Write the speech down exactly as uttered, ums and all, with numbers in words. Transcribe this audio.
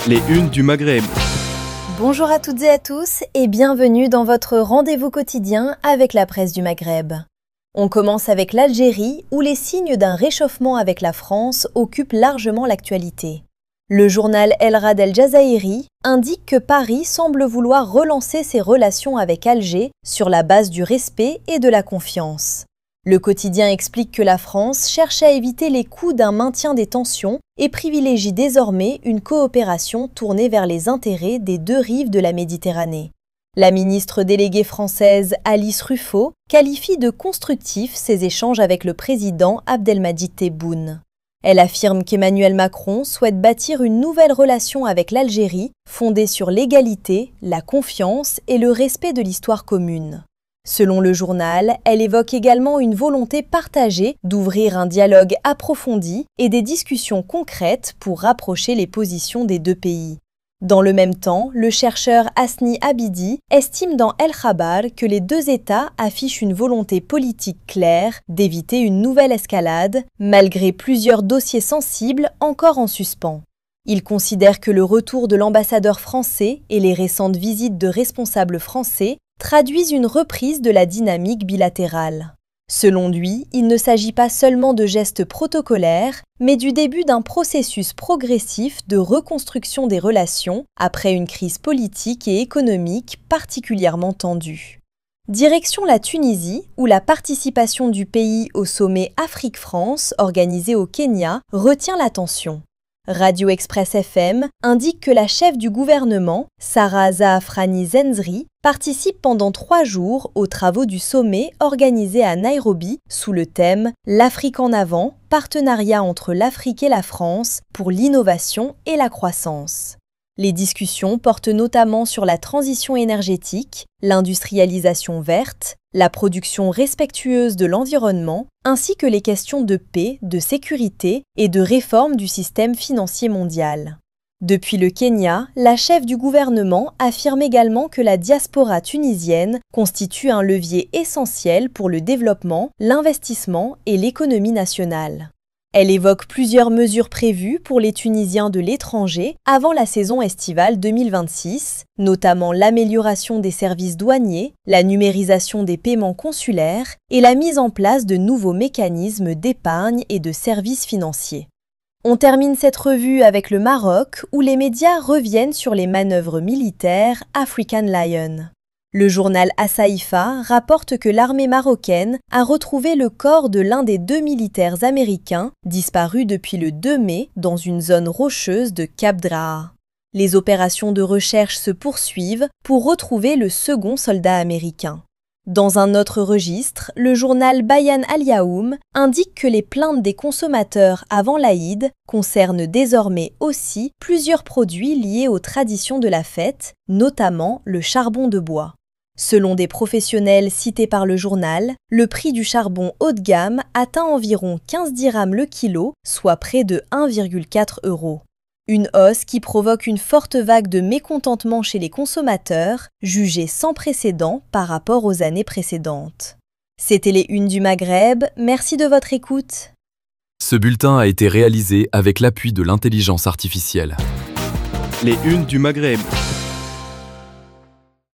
Les unes du Maghreb. Bonjour à toutes et à tous et bienvenue dans votre rendez-vous quotidien avec la presse du Maghreb. On commence avec l'Algérie où les signes d'un réchauffement avec la France occupent largement l'actualité. Le journal El Rad El Jazairi indique que Paris semble vouloir relancer ses relations avec Alger sur la base du respect et de la confiance. Le quotidien explique que la France cherche à éviter les coûts d'un maintien des tensions et privilégie désormais une coopération tournée vers les intérêts des deux rives de la Méditerranée. La ministre déléguée française Alice Ruffaut qualifie de constructifs ses échanges avec le président Abdelmadjid Tebboune. Elle affirme qu'Emmanuel Macron souhaite bâtir une nouvelle relation avec l'Algérie fondée sur l'égalité, la confiance et le respect de l'histoire commune. Selon le journal, elle évoque également une volonté partagée d'ouvrir un dialogue approfondi et des discussions concrètes pour rapprocher les positions des deux pays. Dans le même temps, le chercheur Hasni Abidi estime dans El Khabar que les deux États affichent une volonté politique claire d'éviter une nouvelle escalade, malgré plusieurs dossiers sensibles encore en suspens. Il considère que le retour de l'ambassadeur français et les récentes visites de responsables français traduisent une reprise de la dynamique bilatérale. Selon lui, il ne s'agit pas seulement de gestes protocolaires, mais du début d'un processus progressif de reconstruction des relations après une crise politique et économique particulièrement tendue. Direction la Tunisie, où la participation du pays au sommet Afrique-France organisé au Kenya retient l'attention. Radio Express F M indique que la chef du gouvernement, Sarah Zaafrani Zenzri, participe pendant trois jours aux travaux du sommet organisé à Nairobi sous le thème « L'Afrique en avant, partenariat entre l'Afrique et la France pour l'innovation et la croissance ». Les discussions portent notamment sur la transition énergétique, l'industrialisation verte, la production respectueuse de l'environnement, ainsi que les questions de paix, de sécurité et de réforme du système financier mondial. Depuis le Kenya, la chef du gouvernement affirme également que la diaspora tunisienne constitue un levier essentiel pour le développement, l'investissement et l'économie nationale. Elle évoque plusieurs mesures prévues pour les Tunisiens de l'étranger avant la saison estivale deux mille vingt-six, notamment l'amélioration des services douaniers, la numérisation des paiements consulaires et la mise en place de nouveaux mécanismes d'épargne et de services financiers. On termine cette revue avec le Maroc, où les médias reviennent sur les manœuvres militaires African Lion. Le journal Assaïfa rapporte que l'armée marocaine a retrouvé le corps de l'un des deux militaires américains disparus depuis le deux mai dans une zone rocheuse de Cap Draa. Les opérations de recherche se poursuivent pour retrouver le second soldat américain. Dans un autre registre, le journal Bayan Al-Yaoum indique que les plaintes des consommateurs avant l'Aïd concernent désormais aussi plusieurs produits liés aux traditions de la fête, notamment le charbon de bois. Selon des professionnels cités par le journal, le prix du charbon haut de gamme atteint environ quinze dirhams le kilo, soit près de un virgule quatre euros. Une hausse qui provoque une forte vague de mécontentement chez les consommateurs, jugée sans précédent par rapport aux années précédentes. C'était les Unes du Maghreb, merci de votre écoute. Ce bulletin a été réalisé avec l'appui de l'intelligence artificielle. Les Unes du Maghreb.